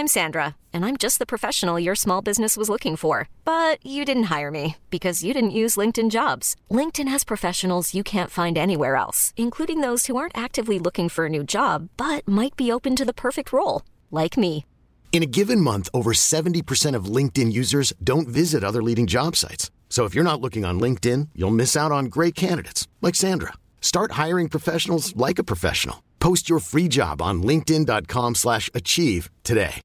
I'm Sandra, and I'm just the professional your small business was looking for. But you didn't hire me because you didn't use LinkedIn Jobs. LinkedIn has professionals you can't find anywhere else, including those who aren't actively looking for a new job, but might be open to the perfect role, like me. In a given month, over 70% of LinkedIn users don't visit other leading job sites. So if you're not looking on LinkedIn, you'll miss out on great candidates like Sandra. Start hiring professionals like a professional. Post your free job on linkedin.com/achieve today.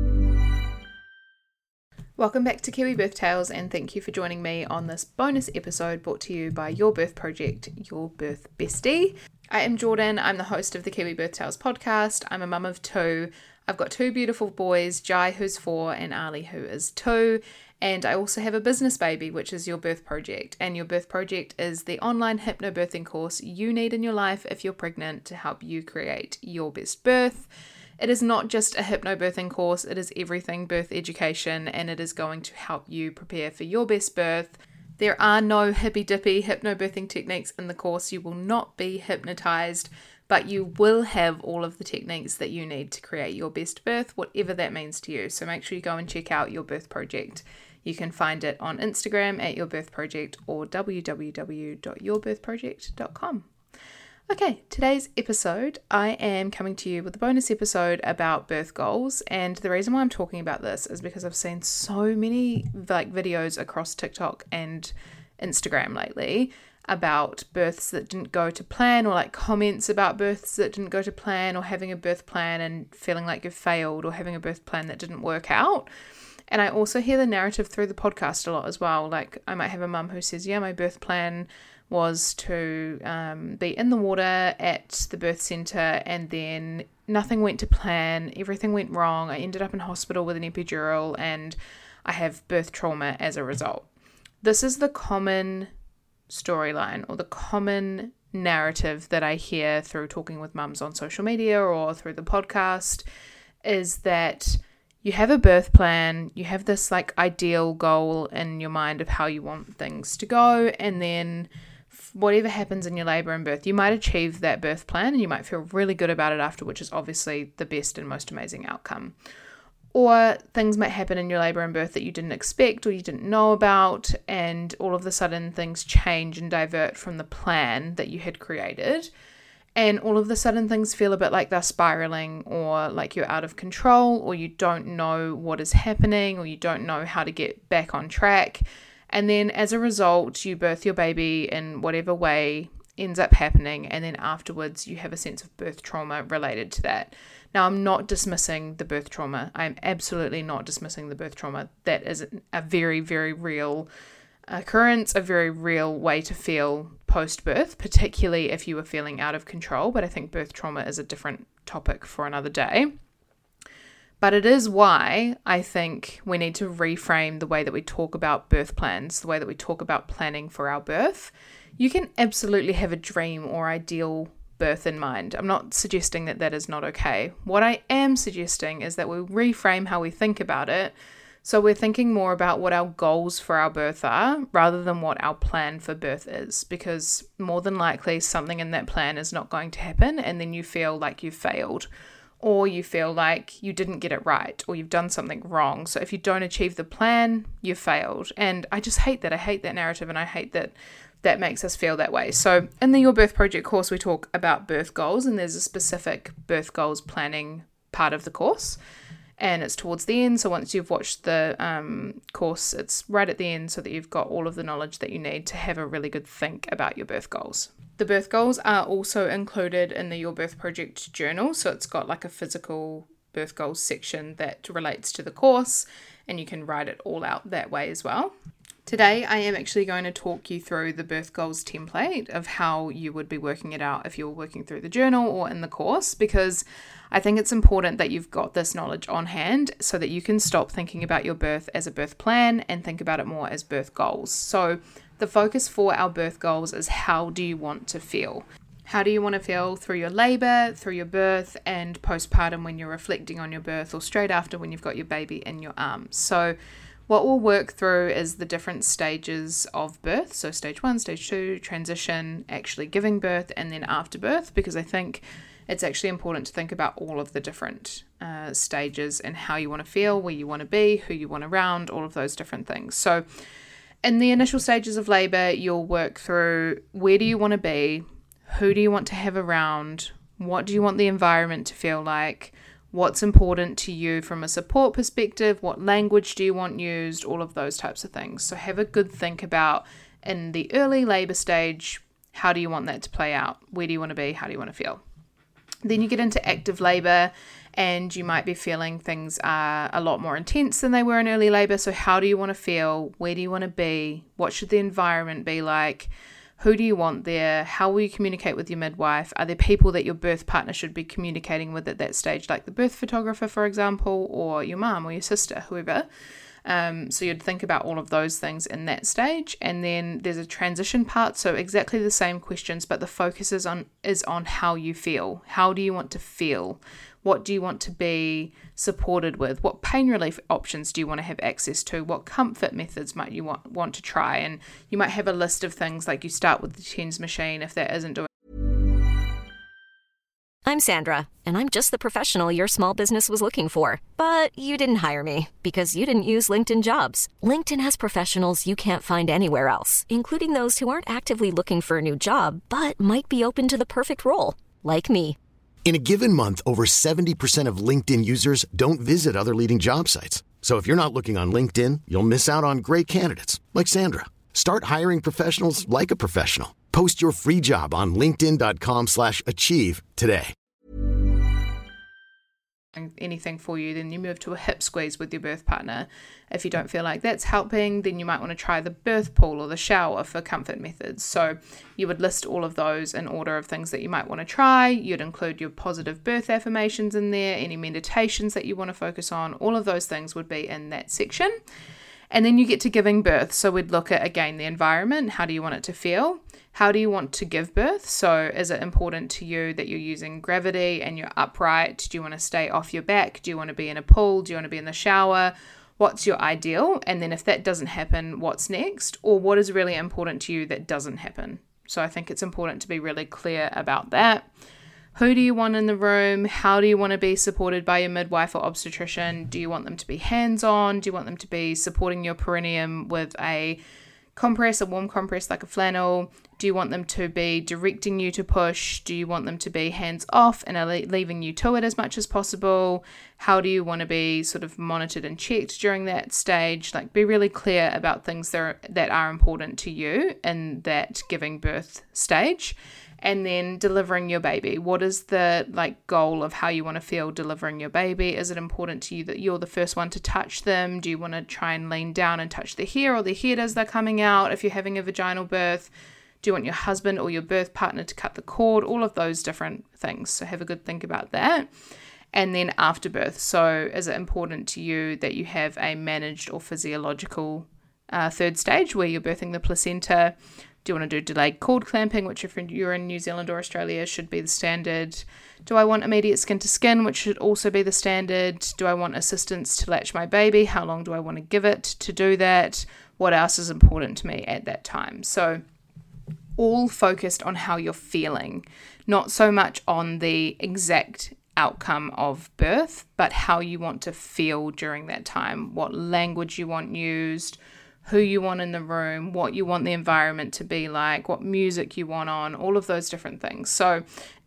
Welcome back to Kiwi Birth Tales, and thank you for joining me on this bonus episode brought to you by Your Birth Project, Your Birth Bestie. I am Jordan. I'm the host of the Kiwi Birth Tales podcast. I'm a mum of two. I've got two beautiful boys, Jai, who's 4, and Ali, who is 2. And I also have a business baby, which is Your Birth Project. And Your Birth Project is the online hypnobirthing course you need in your life if you're pregnant to help you create your best birth. It is not just a hypnobirthing course, it is everything birth education, and it is going to help you prepare for your best birth. There are no hippy-dippy hypnobirthing techniques in the course. You will not be hypnotized, but you will have all of the techniques that you need to create your best birth, whatever that means to you. So make sure you go and check out Your Birth Project. You can find it on Instagram at Your Birth Project or www.yourbirthproject.com. Okay, today's episode, I am coming to you with a bonus episode about birth goals, and the reason why I'm talking about this is because I've seen so many videos across TikTok and Instagram lately about births that didn't go to plan, or comments about births that didn't go to plan, or having a birth plan and feeling like you've failed, or having a birth plan that didn't work out. And I also hear the narrative through the podcast a lot as well. I might have a mum who says, yeah, my birth plan was to be in the water at the birth centre, and then nothing went to plan, everything went wrong, I ended up in hospital with an epidural, and I have birth trauma as a result. This is the common storyline, or the common narrative that I hear through talking with mums on social media or through the podcast, is that you have a birth plan, you have this ideal goal in your mind of how you want things to go, and then whatever happens in your labour and birth, you might achieve that birth plan and you might feel really good about it after, which is obviously the best and most amazing outcome. Or things might happen in your labour and birth that you didn't expect or you didn't know about, and all of a sudden things change and divert from the plan that you had created. And all of a sudden things feel a bit like they're spiraling, or like you're out of control, or you don't know what is happening, or you don't know how to get back on track. And then as a result, you birth your baby in whatever way ends up happening, and then afterwards you have a sense of birth trauma related to that. Now, I'm not dismissing the birth trauma. I'm absolutely not dismissing the birth trauma. That is a very, very real occurrence, a very real way to feel post-birth, particularly if you were feeling out of control. But I think birth trauma is a different topic for another day. But it is why I think we need to reframe the way that we talk about birth plans, the way that we talk about planning for our birth. You can absolutely have a dream or ideal birth in mind. I'm not suggesting that that is not okay. What I am suggesting is that we reframe how we think about it, so we're thinking more about what our goals for our birth are rather than what our plan for birth is, because more than likely something in that plan is not going to happen, and then you feel like you've failed, or you feel like you didn't get it right, or you've done something wrong. So if you don't achieve the plan, you've failed. And I just hate that. I hate that narrative, and I hate that that makes us feel that way. So in the Your Birth Project course, we talk about birth goals, and there's a specific birth goals planning part of the course, and it's towards the end. So once you've watched the course, it's right at the end, so that you've got all of the knowledge that you need to have a really good think about your birth goals. The birth goals are also included in the Your Birth Project journal, so it's got a physical birth goals section that relates to the course, and you can write it all out that way as well. Today, I am actually going to talk you through the birth goals template of how you would be working it out if you're working through the journal or in the course, because I think it's important that you've got this knowledge on hand so that you can stop thinking about your birth as a birth plan and think about it more as birth goals. So the focus for our birth goals is, how do you want to feel? How do you want to feel through your labour, through your birth, and postpartum when you're reflecting on your birth, or straight after when you've got your baby in your arms? So what we'll work through is the different stages of birth. So stage 1, stage 2, transition, actually giving birth, and then after birth, because I think it's actually important to think about all of the different stages and how you want to feel, where you want to be, who you want around, all of those different things. So in the initial stages of labor, you'll work through where do you want to be, who do you want to have around, what do you want the environment to feel like, what's important to you from a support perspective, what language do you want used, all of those types of things. So have a good think about in the early labor stage, how do you want that to play out? Where do you want to be? How do you want to feel? Then you get into active labor and you might be feeling things are a lot more intense than they were in early labor. So how do you want to feel? Where do you want to be? What should the environment be like? Who do you want there? How will you communicate with your midwife? Are there people that your birth partner should be communicating with at that stage, like the birth photographer, for example, or your mum or your sister, whoever? So you'd think about all of those things in that stage. And then there's a transition part. So exactly the same questions, but the focus is on how you feel. How do you want to feel? What do you want to be supported with? What pain relief options do you want to have access to? What comfort methods might you want to try? And you might have a list of things, like you start with the TENS machine if that isn't doing. I'm Sandra, and I'm just the professional your small business was looking for. But you didn't hire me because you didn't use LinkedIn Jobs. LinkedIn has professionals you can't find anywhere else, including those who aren't actively looking for a new job, but might be open to the perfect role, like me. In a given month, over 70% of LinkedIn users don't visit other leading job sites. So if you're not looking on LinkedIn, you'll miss out on great candidates like Sandra. Start hiring professionals like a professional. Post your free job on linkedin.com/achieve today. Anything for you, then you move to a hip squeeze with your birth partner. If you don't feel like that's helping, then you might want to try the birth pool or the shower for comfort methods. So you would list all of those in order of things that you might want to try. You'd include your positive birth affirmations in there, any meditations that you want to focus on. All of those things would be in that section. And then you get to giving birth. So we'd look at, again, the environment. How do you want it to feel? How do you want to give birth? So is it important to you that you're using gravity and you're upright? Do you want to stay off your back? Do you want to be in a pool? Do you want to be in the shower? What's your ideal? And then if that doesn't happen, what's next? Or what is really important to you that doesn't happen? So I think it's important to be really clear about that. Who do you want in the room? How do you want to be supported by your midwife or obstetrician? Do you want them to be hands-on? Do you want them to be supporting your perineum with a compress, a warm compress like a flannel? Do you want them to be directing you to push? Do you want them to be hands-off and leaving you to it as much as possible? How do you want to be sort of monitored and checked during that stage? Like, be really clear about things that are important to you in that giving birth stage. And then delivering your baby. What is the goal of how you want to feel delivering your baby? Is it important to you that you're the first one to touch them? Do you want to try and lean down and touch their hair or their head as they're coming out if you're having a vaginal birth? Do you want your husband or your birth partner to cut the cord? All of those different things. So have a good think about that. And then after birth. So is it important to you that you have a managed or physiological third stage where you're birthing the placenta? Do you want to do delayed cord clamping, which if you're in New Zealand or Australia should be the standard? Do I want immediate skin to skin, which should also be the standard? Do I want assistance to latch my baby? How long do I want to give it to do that? What else is important to me at that time? So all focused on how you're feeling, not so much on the exact outcome of birth, but how you want to feel during that time, what language you want used, who you want in the room, what you want the environment to be like, what music you want on, all of those different things. So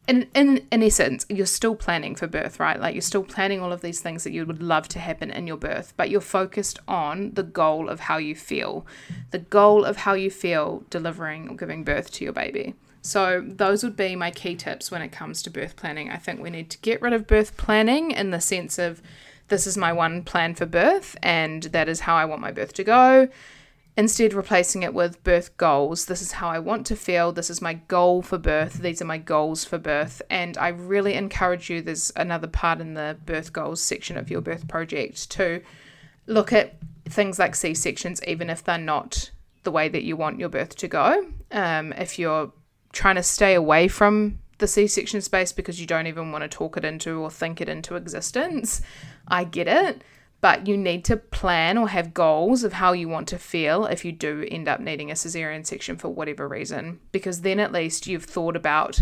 in essence, you're still planning for birth, right? Like, you're still planning all of these things that you would love to happen in your birth, but you're focused on the goal of how you feel, delivering or giving birth to your baby. So those would be my key tips when it comes to birth planning. I think we need to get rid of birth planning in the sense of, this is my one plan for birth and that is how I want my birth to go. Instead, replacing it with birth goals. This is how I want to feel. This is my goal for birth. These are my goals for birth. And I really encourage you, there's another part in the birth goals section of your birth project, to look at things like C-sections, even if they're not the way that you want your birth to go. If you're trying to stay away from the C-section space because you don't even want to talk it into or think it into existence, I get it, but you need to plan or have goals of how you want to feel if you do end up needing a cesarean section for whatever reason, because then at least you've thought about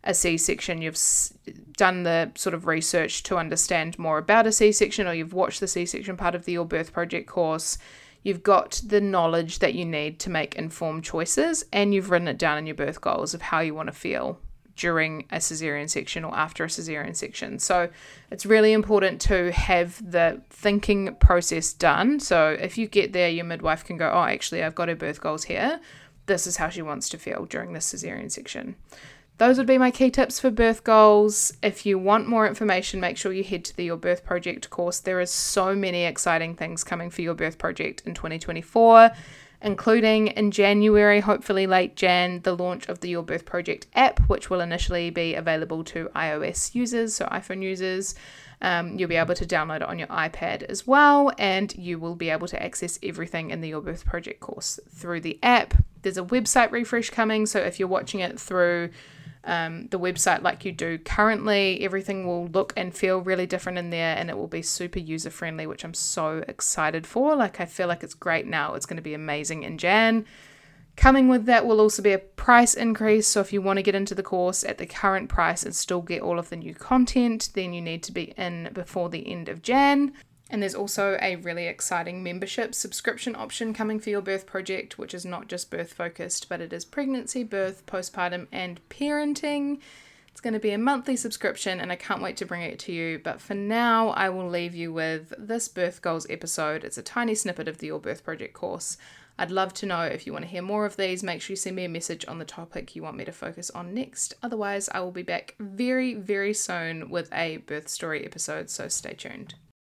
a C-section, you've done the sort of research to understand more about a C-section, or you've watched the C-section part of the Your Birth Project course, you've got the knowledge that you need to make informed choices, and you've written it down in your birth goals of how you want to feel during a cesarean section or after a cesarean section. So it's really important to have the thinking process done. So if you get there, your midwife can go, oh, actually, I've got her birth goals here. This is how she wants to feel during this cesarean section. Those would be my key tips for birth goals. If you want more information, make sure you head to the Your Birth Project course. There is so many exciting things coming for Your Birth Project in 2024, including in January, hopefully late Jan, the launch of the Your Birth Project app, which will initially be available to iOS users, so iPhone users. You'll be able to download it on your iPad as well, and you will be able to access everything in the Your Birth Project course through the app. There's a website refresh coming, so if you're watching it through the website like you do currently, everything will look and feel really different in there, and it will be super user friendly, which I'm so excited for. Like, I feel like it's great now. It's going to be amazing in Jan. Coming with that will also be a price increase. So if you want to get into the course at the current price and still get all of the new content, then you need to be in before the end of Jan. And there's also a really exciting membership subscription option coming for Your Birth Project, which is not just birth focused, but it is pregnancy, birth, postpartum, and parenting. It's going to be a monthly subscription, and I can't wait to bring it to you. But for now, I will leave you with this Birth Goals episode. It's a tiny snippet of the Your Birth Project course. I'd love to know if you want to hear more of these. Make sure you send me a message on the topic you want me to focus on next. Otherwise, I will be back very, very soon with a birth story episode, so stay tuned.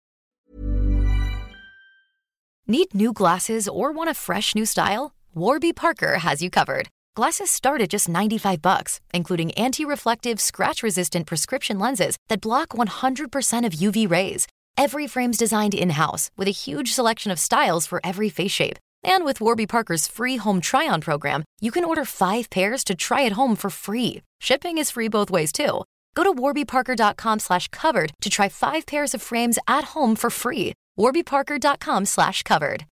Need new glasses or want a fresh new style? Warby Parker has you covered. Glasses start at just $95, including anti-reflective, scratch-resistant prescription lenses that block 100% of UV rays. Every frame's designed in-house with a huge selection of styles for every face shape. And with Warby Parker's free home try-on program, you can order 5 pairs to try at home for free. Shipping is free both ways, too. Go to warbyparker.com/covered to try 5 pairs of frames at home for free. warbyparker.com/covered.